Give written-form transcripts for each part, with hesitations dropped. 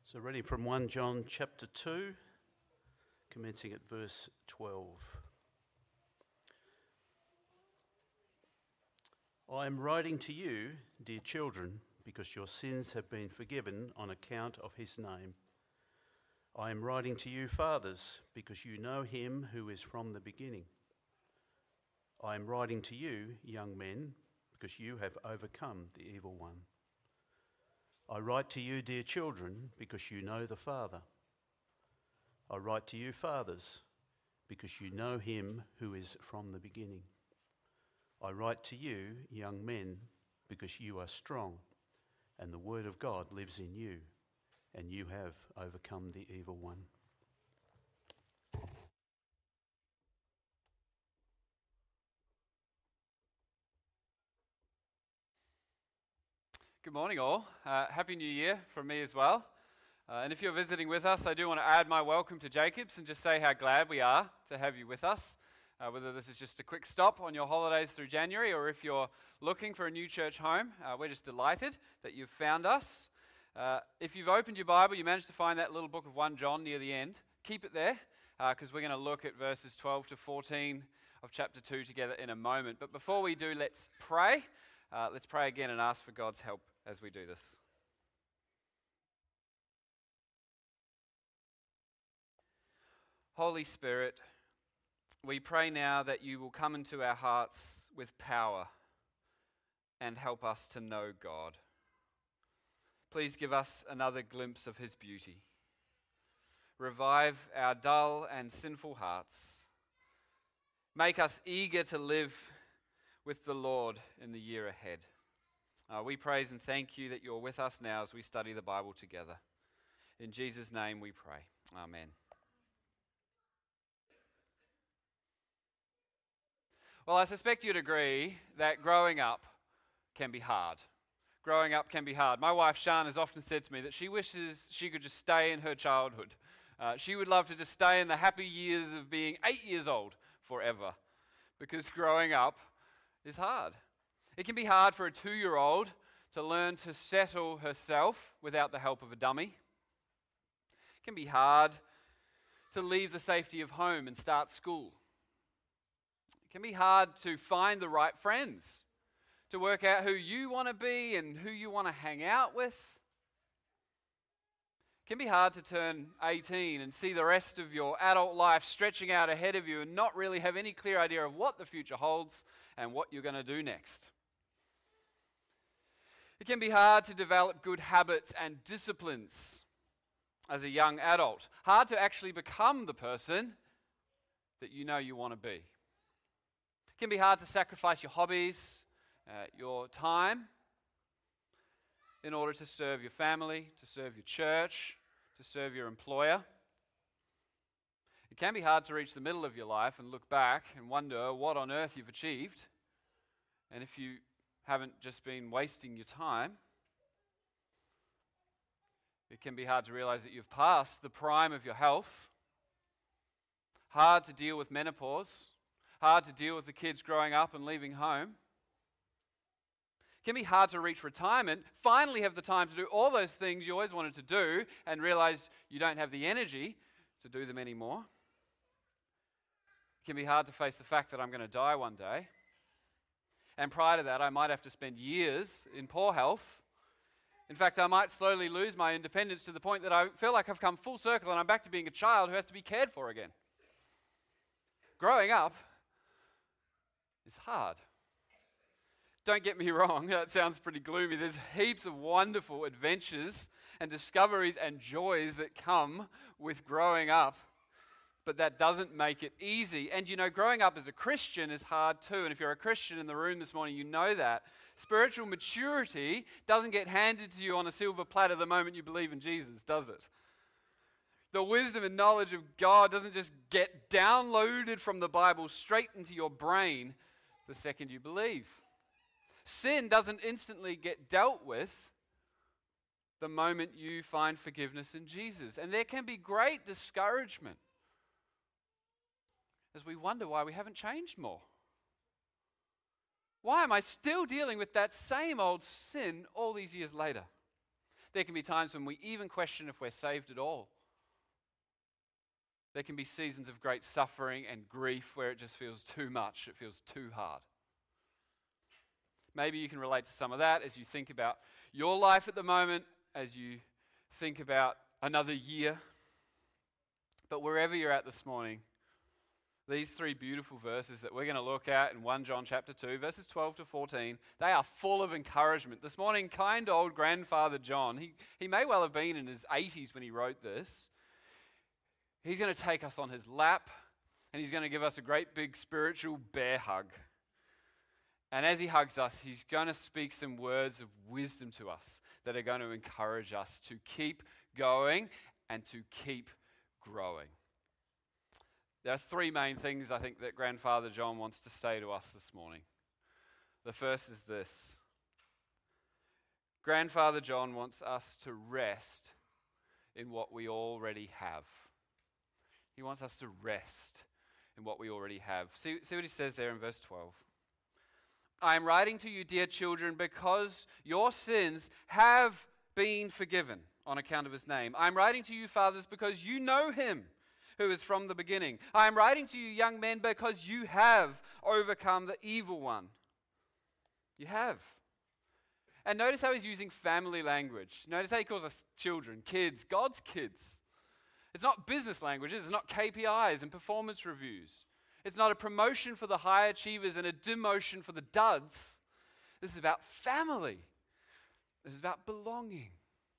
So reading from 1 John chapter 2, commencing at verse 12. I am writing to you, dear children, because your sins have been forgiven on account of his name. I am writing to you, fathers, because you know him who is from the beginning. I am writing to you, young men, because you have overcome the evil one. I write to you, dear children, because you know the Father. I write to you, fathers, because you know him who is from the beginning. I write to you, young men, because you are strong, and the word of God lives in you, and you have overcome the evil one. Good morning all. Happy New Year from me as well. And if you're visiting with us, I do want to add my welcome to Jacobs and just say how glad we are to have you with us. Whether this is just a quick stop on your holidays through January or if you're looking for a new church home, we're just delighted that you've found us. If you've opened your Bible, you managed to find that little book of 1 John near the end. Keep it there because we're going to look at verses 12 to 14 of chapter 2 together in a moment. But before we do, let's pray. Let's pray again and ask for God's help as we do this. Holy Spirit, we pray now that you will come into our hearts with power and help us to know God. Please give us another glimpse of his beauty. Revive our dull and sinful hearts. Make us eager to live with the Lord in the year ahead. We praise and thank you that you're with us now as we study the Bible together. In Jesus' name we pray. Amen. Well, I suspect you'd agree that growing up can be hard. Growing up can be hard. My wife, Sian, has often said to me that she wishes she could just stay in her childhood. She would love to just stay in the happy years of being 8 years old forever, because growing up is hard. It can be hard for a 2-year-old to learn to settle herself without the help of a dummy. It can be hard to leave the safety of home and start school. It can be hard to find the right friends, to work out who you want to be and who you want to hang out with. It can be hard to turn 18 and see the rest of your adult life stretching out ahead of you and not really have any clear idea of what the future holds and what you're going to do next. It can be hard to develop good habits and disciplines as a young adult. Hard to actually become the person that you know you want to be. It can be hard to sacrifice your hobbies, your time, in order to serve your family, to serve your church, to serve your employer. It can be hard to reach the middle of your life and look back and wonder what on earth you've achieved. And if you haven't just been wasting your time, it can be hard to realize that you've passed the prime of your health. Hard to deal with menopause. Hard to deal with the kids growing up and leaving home. It can be hard to reach retirement, finally have the time to do all those things you always wanted to do and realize you don't have the energy to do them anymore. It can be hard to face the fact that I'm going to die one day. And prior to that, I might have to spend years in poor health. In fact, I might slowly lose my independence to the point that I feel like I've come full circle and I'm back to being a child who has to be cared for again. Growing up is hard. Don't get me wrong, that sounds pretty gloomy. There's heaps of wonderful adventures and discoveries and joys that come with growing up. But that doesn't make it easy. And you know, growing up as a Christian is hard too. And if you're a Christian in the room this morning, you know that. Spiritual maturity doesn't get handed to you on a silver platter the moment you believe in Jesus, does it? The wisdom and knowledge of God doesn't just get downloaded from the Bible straight into your brain the second you believe. Sin doesn't instantly get dealt with the moment you find forgiveness in Jesus. And there can be great discouragement as we wonder why we haven't changed more. Why am I still dealing with that same old sin all these years later? There can be times when we even question if we're saved at all. There can be seasons of great suffering and grief where it just feels too much, it feels too hard. Maybe you can relate to some of that as you think about your life at the moment, as you think about another year. But wherever you're at this morning, these three beautiful verses that we're going to look at in 1 John chapter 2, verses 12 to 14, they are full of encouragement. This morning, kind old grandfather John, he may well have been in his 80s when he wrote this. He's going to take us on his lap, and he's going to give us a great big spiritual bear hug. And as he hugs us, he's going to speak some words of wisdom to us that are going to encourage us to keep going and to keep growing. There are three main things I think that Grandfather John wants to say to us this morning. The first is this. Grandfather John wants us to rest in what we already have. He wants us to rest in what we already have. See what he says there in verse 12. I am writing to you, dear children, because your sins have been forgiven on account of his name. I am writing to you, fathers, because you know him who is from the beginning. I am writing to you, young men, because you have overcome the evil one. You have. And notice how he's using family language. Notice how he calls us children, kids, God's kids. It's not business language. It's not KPIs and performance reviews. It's not a promotion for the high achievers and a demotion for the duds. This is about family. This is about belonging.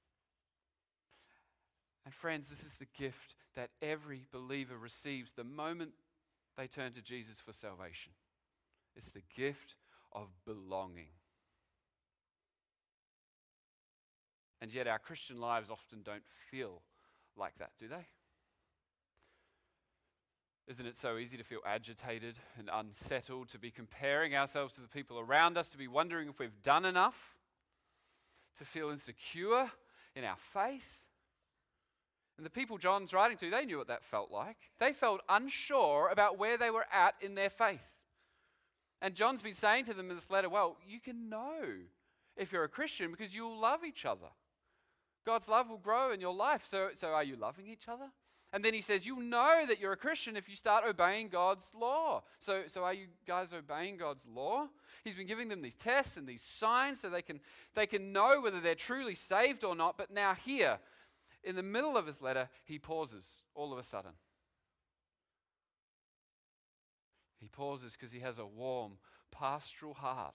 And friends, this is the gift that every believer receives the moment they turn to Jesus for salvation. It's the gift of belonging. And yet our Christian lives often don't feel like that, do they? Isn't it so easy to feel agitated and unsettled, to be comparing ourselves to the people around us, to be wondering if we've done enough, to feel insecure in our faith? And the people John's writing to, they knew what that felt like. They felt unsure about where they were at in their faith. And John's been saying to them in this letter, well, you can know if you're a Christian because you'll love each other. God's love will grow in your life. So are you loving each other? And then he says, you'll know that you're a Christian if you start obeying God's law. So are you guys obeying God's law? He's been giving them these tests and these signs so they can know whether they're truly saved or not. But now here, in the middle of his letter, he pauses all of a sudden. He pauses because he has a warm, pastoral heart.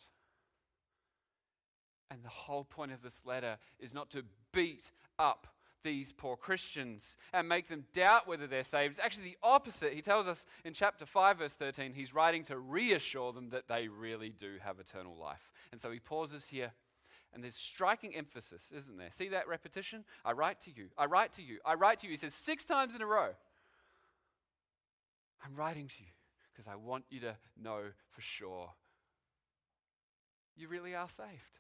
And the whole point of this letter is not to beat up these poor Christians and make them doubt whether they're saved. It's actually the opposite. He tells us in chapter 5, verse 13, he's writing to reassure them that they really do have eternal life. And so he pauses here, and there's striking emphasis, isn't there? See that repetition? I write to you, I write to you, I write to you. He says 6 times in a row, I'm writing to you because I want you to know for sure you really are saved.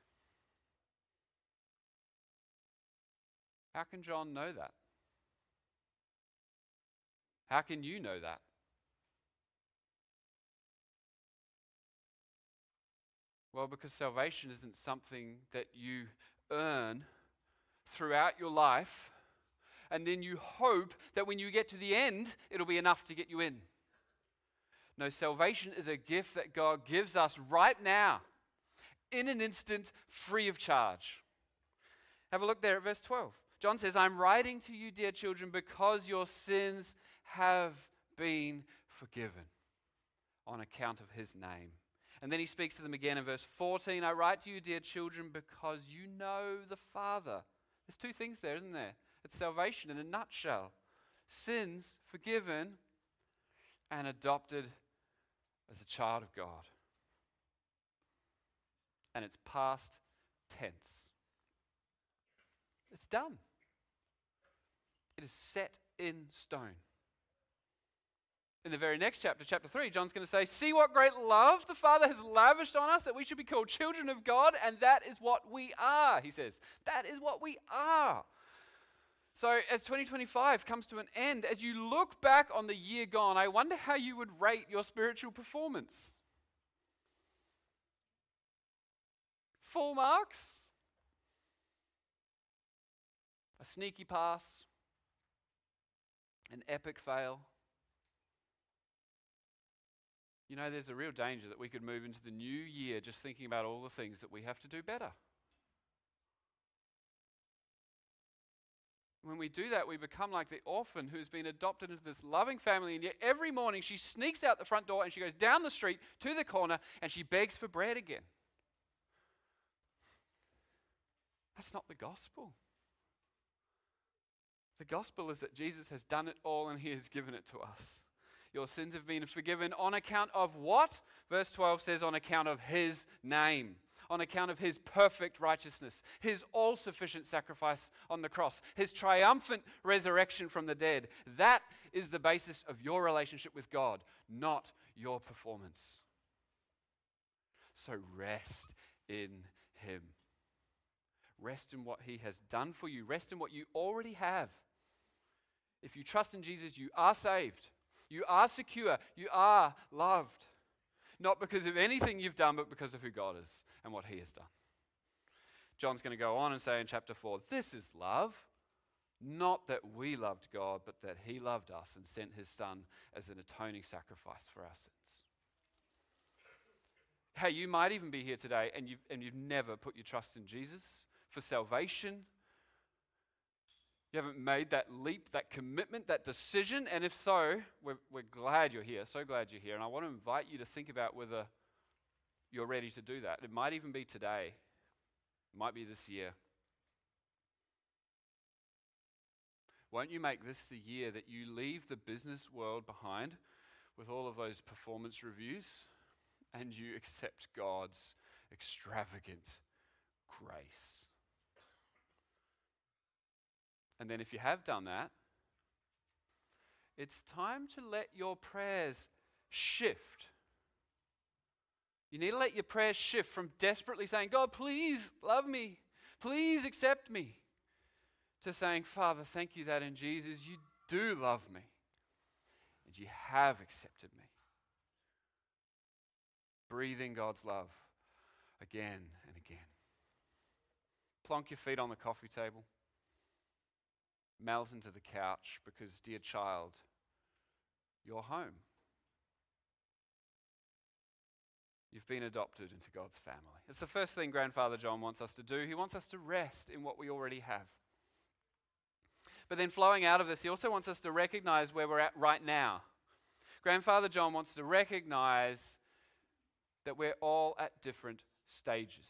How can John know that? How can you know that? Well, because salvation isn't something that you earn throughout your life, and then you hope that when you get to the end, it'll be enough to get you in. No, salvation is a gift that God gives us right now, in an instant, free of charge. Have a look there at verse 12. John says, I'm writing to you, dear children, because your sins have been forgiven on account of his name. And then he speaks to them again in verse 14. I write to you, dear children, because you know the Father. There's 2 things there, isn't there? It's salvation in a nutshell. Sins forgiven and adopted as a child of God. And it's past tense. It's done. It is set in stone. In the very next chapter, chapter 3, John's going to say, see what great love the Father has lavished on us, that we should be called children of God, and that is what we are, he says. That is what we are. So as 2025 comes to an end, as you look back on the year gone, I wonder how you would rate your spiritual performance. Full marks? a sneaky pass, an epic fail. You know, there's a real danger that we could move into the new year just thinking about all the things that we have to do better. When we do that, we become like the orphan who's been adopted into this loving family, and yet every morning she sneaks out the front door and she goes down the street to the corner and she begs for bread again. That's not the gospel. The gospel is that Jesus has done it all and he has given it to us. Your sins have been forgiven on account of what? Verse 12 says, on account of his name. On account of his perfect righteousness, his all-sufficient sacrifice on the cross, his triumphant resurrection from the dead. That is the basis of your relationship with God, not your performance. So rest in him. Rest in what he has done for you. Rest in what you already have. If you trust in Jesus, you are saved. You are secure. You are loved. Not because of anything you've done, but because of who God is and what he has done. John's going to go on and say in chapter 4, this is love, not that we loved God, but that he loved us and sent his son as an atoning sacrifice for our sins. Hey, you might even be here today and you've never put your trust in Jesus for salvation. You haven't made that leap, that commitment, that decision. And if so, we're glad you're here, so glad you're here. And I want to invite you to think about whether you're ready to do that. It might even be today. It might be this year. Won't you make this the year that you leave the business world behind with all of those performance reviews and you accept God's extravagant grace? And then if you have done that, it's time to let your prayers shift. You need to let your prayers shift from desperately saying, God, please love me. Please accept me. To saying, Father, thank you that in Jesus you do love me. And you have accepted me. Breathing God's love again and again. Plonk your feet on the coffee table. Melt into the couch because, dear child, you're home. You've been adopted into God's family. It's the first thing Grandfather John wants us to do. He wants us to rest in what we already have. But then flowing out of this, he also wants us to recognize where we're at right now. Grandfather John wants to recognize that we're all at different stages.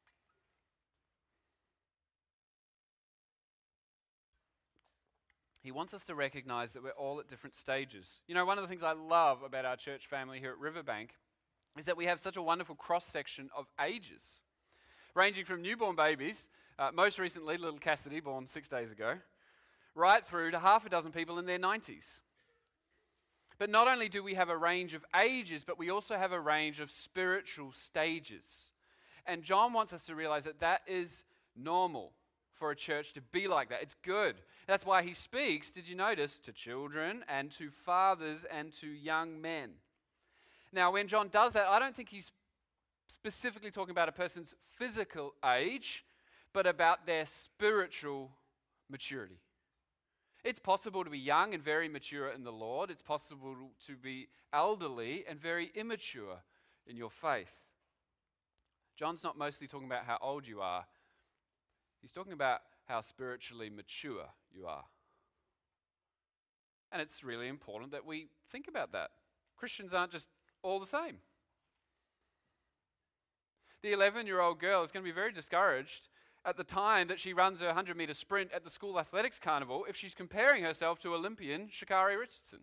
He wants us to recognize that we're all at different stages. You know, one of the things I love about our church family here at Riverbank is that we have such a wonderful cross-section of ages, ranging from newborn babies, most recently little Cassidy, born 6 days ago, right through to half a dozen people in their 90s. But not only do we have a range of ages, but we also have a range of spiritual stages. And John wants us to realize that that is normal for a church to be like that. It's good. That's why he speaks, did you notice, to children and to fathers and to young men. Now, when John does that, I don't think he's specifically talking about a person's physical age, but about their spiritual maturity. It's possible to be young and very mature in the Lord. It's possible to be elderly and very immature in your faith. John's not mostly talking about how old you are. He's talking about how spiritually mature you are. And it's really important that we think about that. Christians aren't just all the same. The 11-year-old girl is going to be very discouraged at the time that she runs her 100-meter sprint at the school athletics carnival if she's comparing herself to Olympian Sha'Carri Richardson.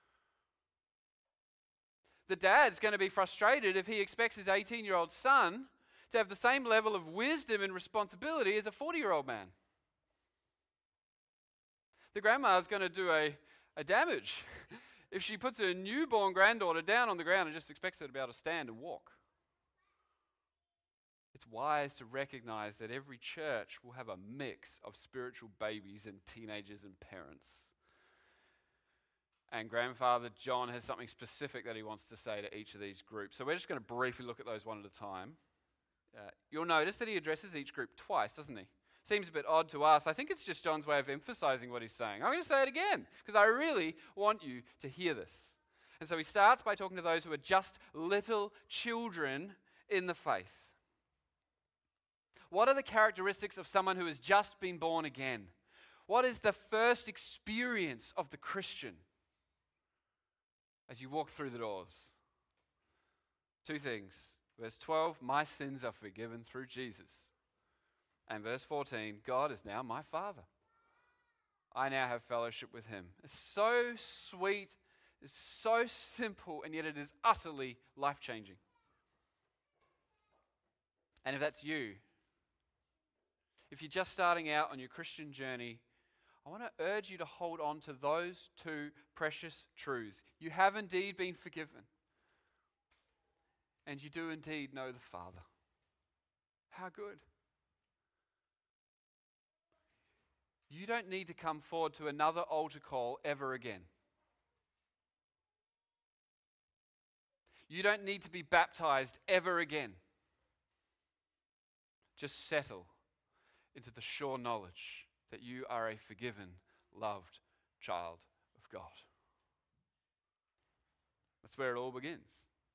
The dad's going to be frustrated if he expects his 18-year-old son to have the same level of wisdom and responsibility as a 40-year-old man. The grandma's going to do a damage if she puts her newborn granddaughter down on the ground and just expects her to be able to stand and walk. It's wise to recognize that every church will have a mix of spiritual babies and teenagers and parents. And Grandfather John has something specific that he wants to say to each of these groups. So we're just going to briefly look at those one at a time. You'll notice that he addresses each group twice, doesn't he? Seems a bit odd to us. I think it's just John's way of emphasizing what he's saying. I'm going to say it again because I really want you to hear this. And so he starts by talking to those who are just little children in the faith. What are the characteristics of someone who has just been born again? What is the first experience of the Christian as you walk through the doors? Two things. Verse 12, my sins are forgiven through Jesus. And verse 14, God is now my Father. I now have fellowship with him. It's so sweet, it's so simple, and yet it is utterly life-changing. And if that's you, if you're just starting out on your Christian journey, I want to urge you to hold on to those two precious truths. You have indeed been forgiven, and you do indeed know the Father. How good. You don't need to come forward to another altar call ever again. You don't need to be baptized ever again. Just settle into the sure knowledge that you are a forgiven, loved child of God. That's where it all begins.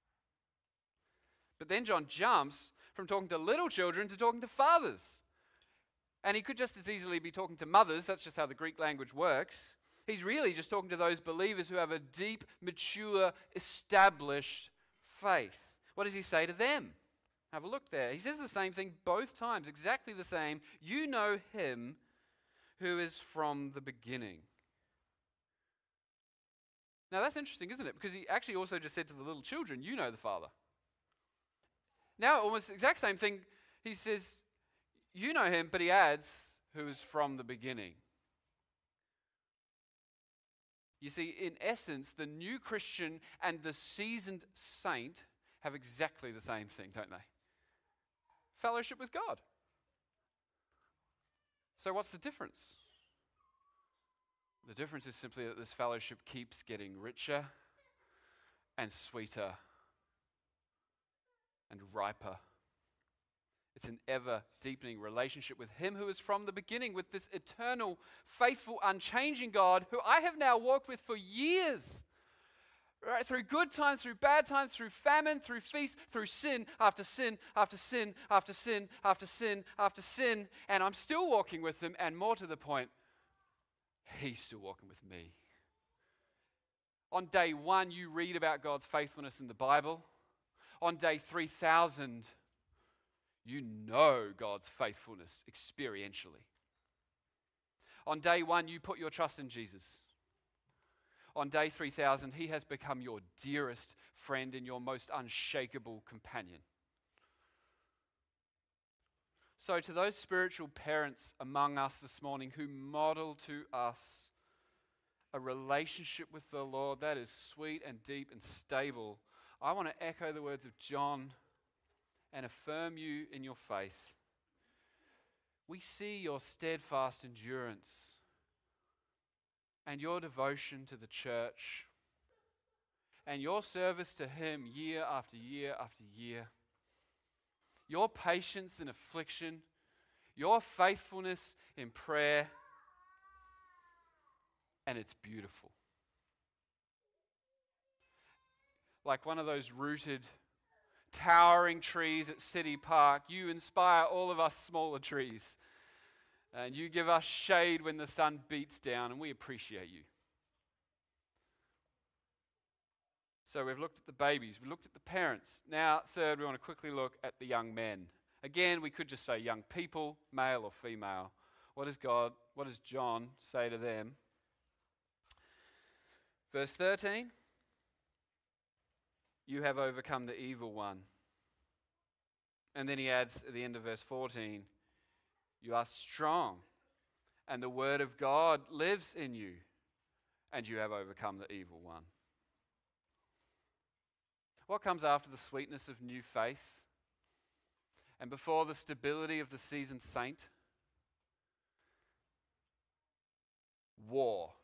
But then John jumps from talking to little children to talking to fathers. And he could just as easily be talking to mothers. That's just how the Greek language works. He's really just talking to those believers who have a deep, mature, established faith. What does he say to them? Have a look there. He says the same thing both times, exactly the same. You know him who is from the beginning. Now that's interesting, isn't it? Because he actually also just said to the little children, you know the Father. Now almost the exact same thing. He says, you know him, but he adds, who is from the beginning. You see, in essence, the new Christian and the seasoned saint have exactly the same thing, don't they? Fellowship with God. So what's the difference? The difference is simply that this fellowship keeps getting richer and sweeter and riper. It's an ever-deepening relationship with him who is from the beginning, with this eternal, faithful, unchanging God who I have now walked with for years. Right? Through good times, through bad times, through famine, through feast, through sin after sin after sin after sin after sin after sin. And I'm still walking with him, and more to the point, he's still walking with me. On day 1, you read about God's faithfulness in the Bible. On day 3,000, you know God's faithfulness experientially. On day 1, you put your trust in Jesus. On day 3,000, he has become your dearest friend and your most unshakable companion. So to those spiritual parents among us this morning who model to us a relationship with the Lord that is sweet and deep and stable, I want to echo the words of John and affirm you in your faith. We see your steadfast endurance and your devotion to the church and your service to him year after year after year. Your patience in affliction, your faithfulness in prayer, and it's beautiful. Like one of those rooted towering trees at City Park, you inspire all of us smaller trees. And you give us shade when the sun beats down, and we appreciate you. So we've looked at the babies, we looked at the parents. Now, third, we want to quickly look at the young men. Again, we could just say young people, male or female. What does John say to them? Verse 13. You have overcome the evil one. And then he adds at the end of verse 14, you are strong, and the word of God lives in you, and you have overcome the evil one. What comes after the sweetness of new faith and before the stability of the seasoned saint? War.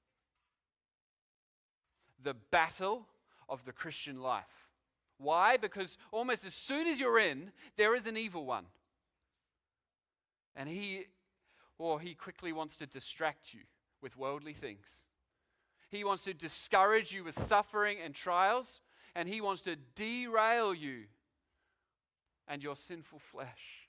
The battle of the Christian life. Why? Because almost as soon as you're in, there is an evil one. And he or he quickly wants to distract you with worldly things. He wants to discourage you with suffering and trials, and he wants to derail you and your sinful flesh.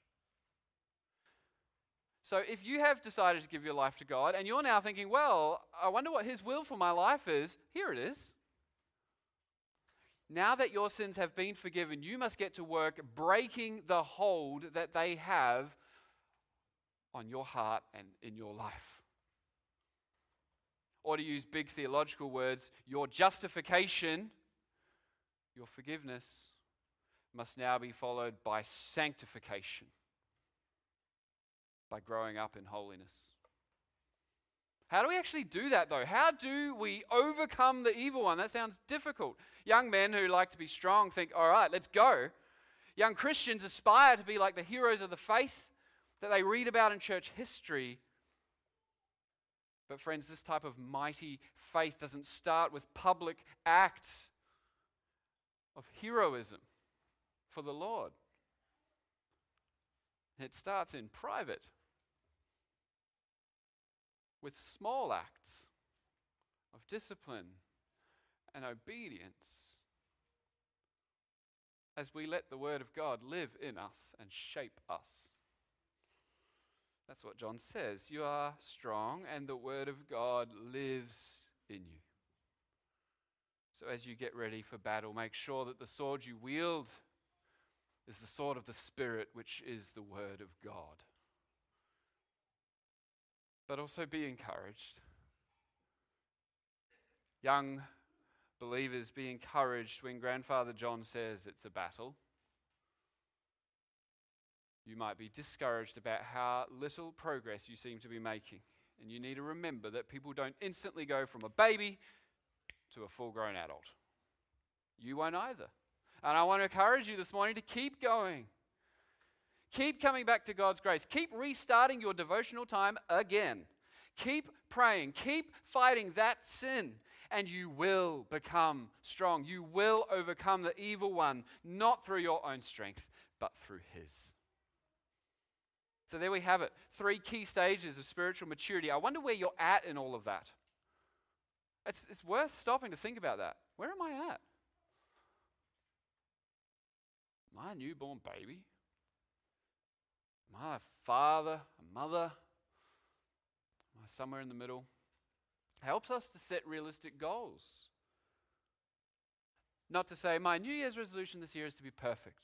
So if you have decided to give your life to God, and you're now thinking, well, I wonder what his will for my life is, here it is. Now that your sins have been forgiven, you must get to work breaking the hold that they have on your heart and in your life. Or to use big theological words, your justification, your forgiveness, must now be followed by sanctification, by growing up in holiness. How do we actually do that, though? How do we overcome the evil one? That sounds difficult. Young men who like to be strong think, all right, let's go. Young Christians aspire to be like the heroes of the faith that they read about in church history. But friends, this type of mighty faith doesn't start with public acts of heroism for the Lord. It starts in private, with small acts of discipline and obedience as we let the Word of God live in us and shape us. That's what John says. You are strong and the Word of God lives in you. So as you get ready for battle, make sure that the sword you wield is the sword of the Spirit, which is the Word of God. But also be encouraged. Young believers, be encouraged when Grandfather John says it's a battle. You might be discouraged about how little progress you seem to be making. And you need to remember that people don't instantly go from a baby to a full-grown adult. You won't either. And I want to encourage you this morning to keep going. Keep coming back to God's grace. Keep restarting your devotional time again. Keep praying. Keep fighting that sin. And you will become strong. You will overcome the evil one, not through your own strength, but through his. So there we have it. 3 key stages of spiritual maturity. I wonder where you're at in all of that. It's worth stopping to think about that. Where am I at? Am I a newborn baby? Am I a father, a mother? Am I somewhere in the middle? It helps us to set realistic goals. Not to say, my New Year's resolution this year is to be perfect.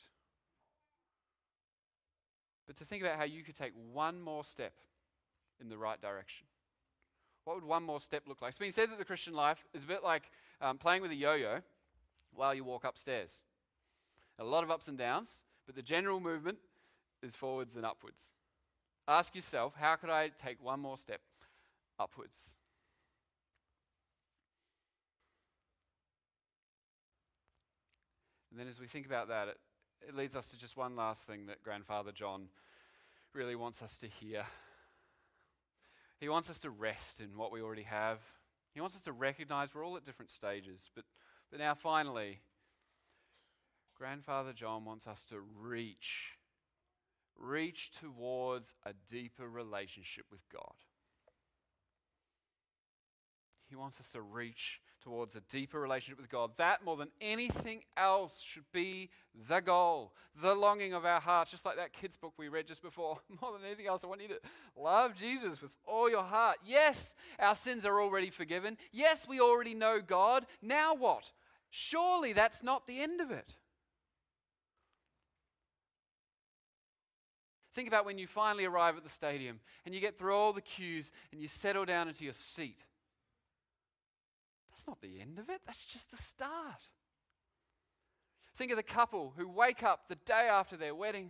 But to think about how you could take one more step in the right direction. What would one more step look like? It's been said that the Christian life is a bit like playing with a yo-yo while you walk upstairs. A lot of ups and downs, but the general movement is forwards and upwards. Ask yourself, how could I take one more step upwards? And then as we think about that, it leads us to just one last thing that Grandfather John really wants us to hear. He wants us to rest in what we already have. He wants us to recognize we're all at different stages. But now finally, Grandfather John wants us to reach towards a deeper relationship with God. He wants us to reach towards a deeper relationship with God. That, more than anything else, should be the goal, the longing of our hearts. Just like that kids' book we read just before. More than anything else, I want you to love Jesus with all your heart. Yes, our sins are already forgiven. Yes, we already know God. Now what? Surely that's not the end of it. Think about when you finally arrive at the stadium and you get through all the queues and you settle down into your seat. That's not the end of it. That's just the start. Think of the couple who wake up the day after their wedding.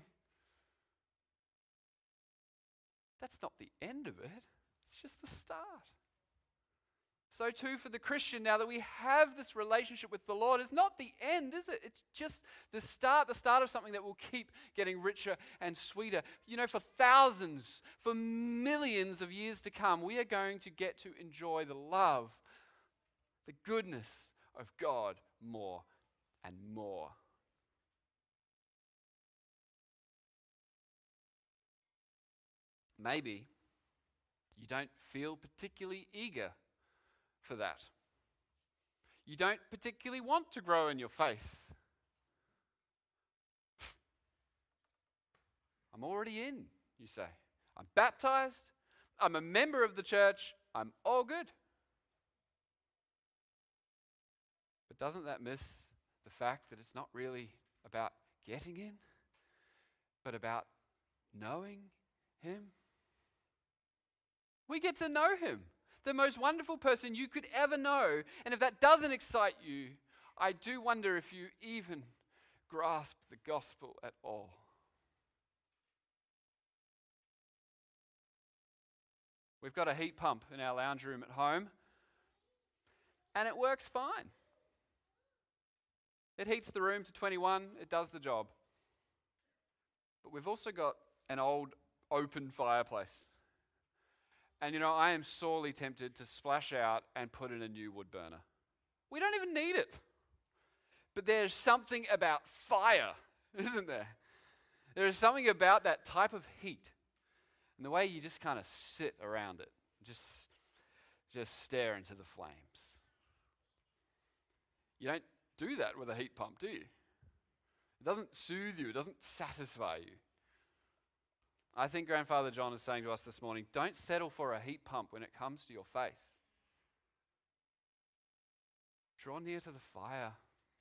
That's not the end of it. It's just the start. So too for the Christian, now that we have this relationship with the Lord, it's not the end, is it? It's just the start of something that will keep getting richer and sweeter. You know, for thousands, for millions of years to come, we are going to get to enjoy the love, the goodness of God more and more. Maybe You don't feel particularly eager for that. You don't particularly want to grow in your faith. I'm already in, you say. I'm baptized. I'm a member of the church. I'm all good. But doesn't that miss the fact that it's not really about getting in, but about knowing Him? We get to know Him, the most wonderful person you could ever know. And if that doesn't excite you, I do wonder if you even grasp the gospel at all. We've got a heat pump in our lounge room at home, and it works fine. It heats the room to 21, it does the job. But we've also got an old open fireplace. And I am sorely tempted to splash out and put in a new wood burner. We don't even need it. But there's something about fire, isn't there? There is something about that type of heat. And the way you just kind of sit around it, just stare into the flames. You don't do that with a heat pump, do you? It doesn't soothe you. It doesn't satisfy you. I think Grandfather John is saying to us this morning, don't settle for a heat pump when it comes to your faith. Draw near to the fire.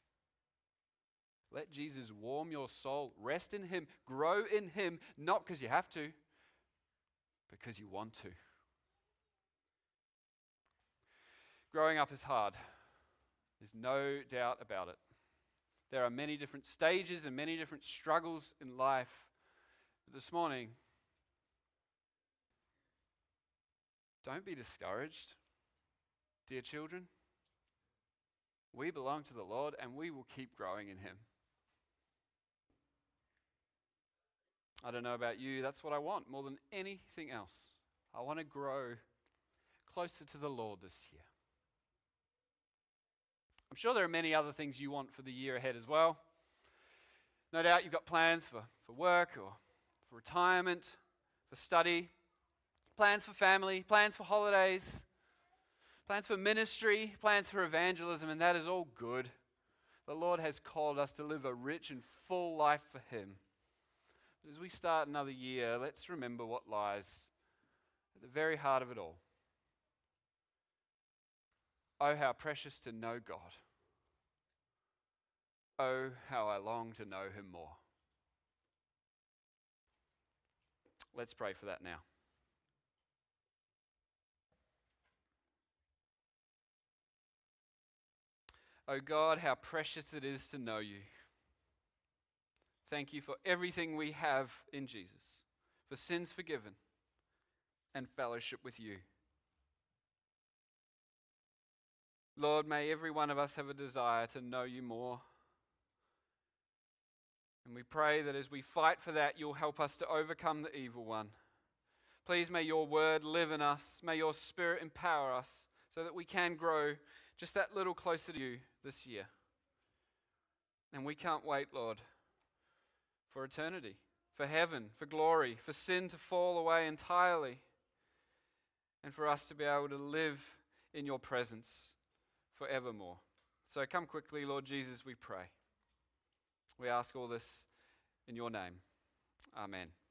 Let Jesus warm your soul. Rest in Him. Grow in Him, not because you have to, because you want to. Growing up is hard. There's no doubt about it. There are many different stages and many different struggles in life. But this morning, don't be discouraged, dear children. We belong to the Lord and we will keep growing in Him. I don't know about you, that's what I want more than anything else. I want to grow closer to the Lord this year. I'm sure there are many other things you want for the year ahead as well. No doubt you've got plans for work or for retirement, for study, plans for family, plans for holidays, plans for ministry, plans for evangelism, and that is all good. The Lord has called us to live a rich and full life for Him. But as we start another year, let's remember what lies at the very heart of it all. Oh, how precious to know God. Oh, how I long to know Him more. Let's pray for that now. Oh God, how precious it is to know You. Thank You for everything we have in Jesus, for sins forgiven and fellowship with You. Lord, may every one of us have a desire to know You more. And we pray that as we fight for that, You'll help us to overcome the evil one. Please may Your word live in us. May Your Spirit empower us so that we can grow just that little closer to You this year. And we can't wait, Lord, for eternity, for heaven, for glory, for sin to fall away entirely, and for us to be able to live in Your presence forevermore. So come quickly, Lord Jesus, we pray. We ask all this in Your name. Amen.